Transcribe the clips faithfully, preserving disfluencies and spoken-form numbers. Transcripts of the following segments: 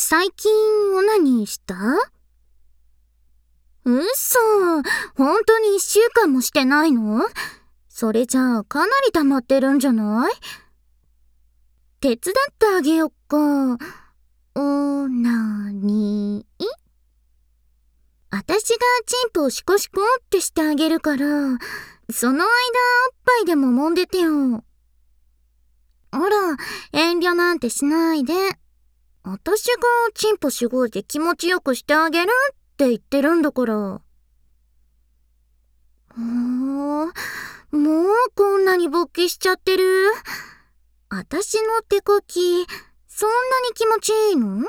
最近オナニーした？嘘、本当に一週間もしてないの？それじゃあかなり溜まってるんじゃない？手伝ってあげよっか。オナニー。私がチンポをシコシコってしてあげるから、その間おっぱいでも揉んでてよ。ほら、遠慮なんてしないで。私がチンポしごいて気持ちよくしてあげるって言ってるんだから。ほー、もうこんなに勃起しちゃってる。私の手こき、そんなに気持ちいいの？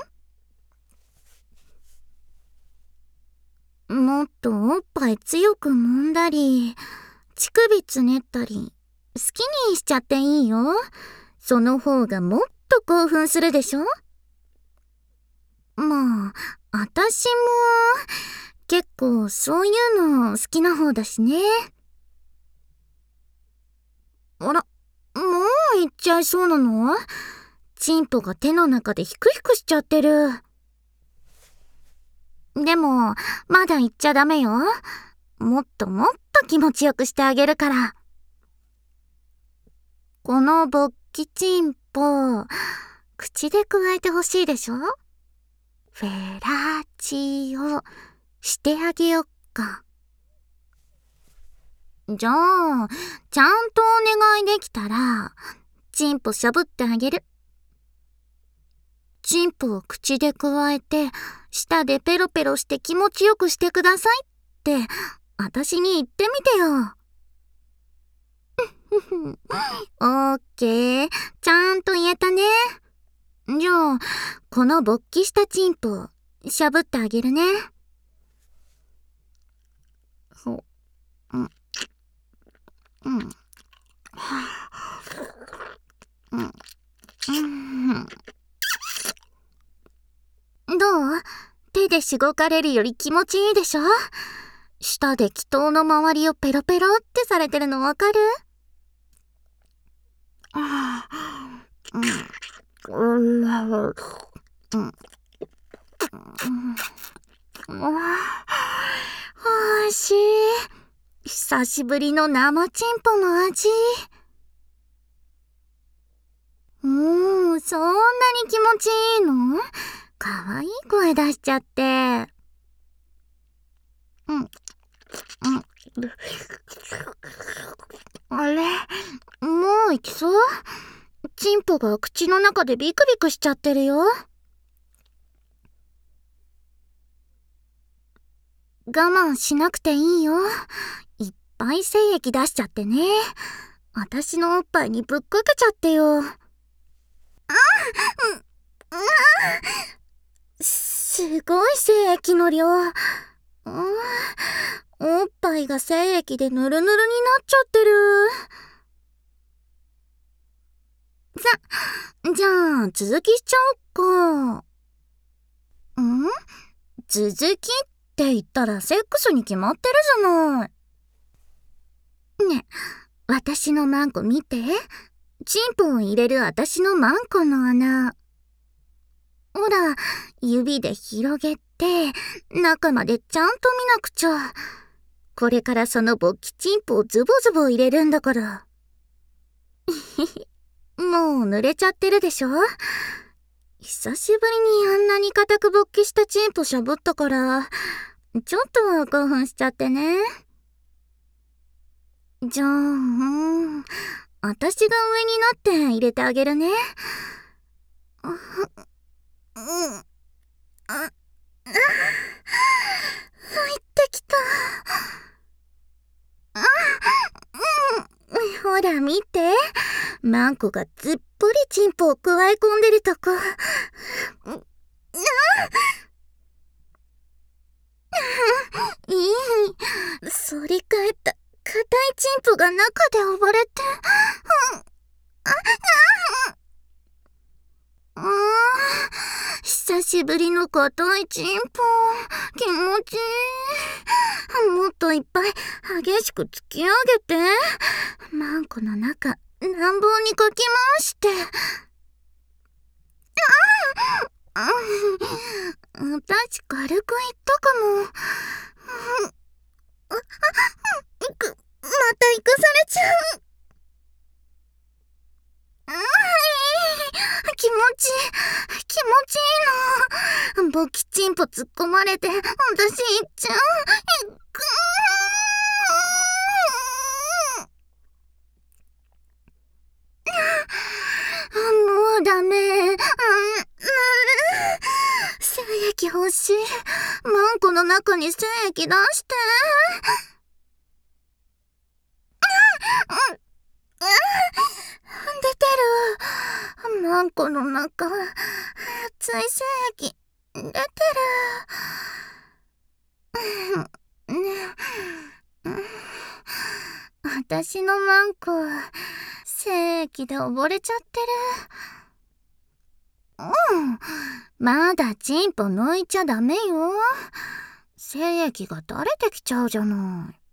もっとおっぱい強く揉んだり、乳首つねったり、好きにしちゃっていいよ。その方がもっと興奮するでしょ？まあ、私も結構そういうの好きな方だしね。あら、もう行っちゃいそうなの？チンポが手の中でヒクヒクしちゃってる。でも、まだ行っちゃダメよ。もっともっと気持ちよくしてあげるから。この勃起チンポ、口でくわえてほしいでしょ？フェラチオしてあげよっか。じゃあ、ちゃんとお願いできたら、チンポしゃぶってあげる。チンポを口でくわえて、舌でペロペロして気持ちよくしてくださいって、私に言ってみてよ。オッケー、ちゃんと言えたね。じゃあ、この勃起したチンポ、しゃぶってあげるね。ほ、うん、うん、うん、うん。どう？手でしごかれるより気持ちいいでしょ？舌で気筒の周りをペロペロってされてるのわかる？うん、うん、うん、おいしい。久しぶりの生チンポの味。うーん、そんなに気持ちいいの？かわいい声出しちゃって。うん、うん。あれ？もう行きそう？チンポが口の中でビクビクしちゃってるよ。我慢しなくていいよ。いっぱい精液出しちゃってね。私のおっぱいにぶっかけちゃってよ。あ、うん、うん、すごい精液の量。うん、おっぱいが精液でヌルヌルになっちゃってる。さ、じゃあ続きしちゃおっか。ん？続きって言ったらセックスに決まってるじゃない。ね、私のマンコ見て。チンポを入れる私のマンコの穴。ほら、指で広げて、中までちゃんと見なくちゃ。これからその勃起チンポをズボズボ入れるんだから。もう濡れちゃってるでしょ？久しぶりにあんなに固く勃起したチンポしゃぶったから、ちょっと興奮しちゃってね。じゃあ、うん、私が上になって入れてあげるね。うん、うん、あ、あ、入ってきた。あ、うん、ほら見て。マンコがずっぽりチンポをくわえ込んでるとこ。うん、いい。反り返った硬いチンポが中で溺れて。うん、あ、あ、あ、久しぶりの硬いチンポ。気持ちいい。もっといっぱい激しく突き上げて。マンコの中、乱暴にかき回して。ああ、 し軽く言ったかも。うん、あ、あ、く、また行かされちゃう。うん、気持ち、気持ちいいの。ボキチンポ突っ込まれて、私行っちゃう。くーもうダメ。うん、精液欲しい。マンコの中に精液出して。うん、出てる。マンコの中、熱い精液、出てる。私のマンコ、精液で溺れちゃってる。うん。まだチンポ抜いちゃダメよ。精液が垂れてきちゃうじゃない。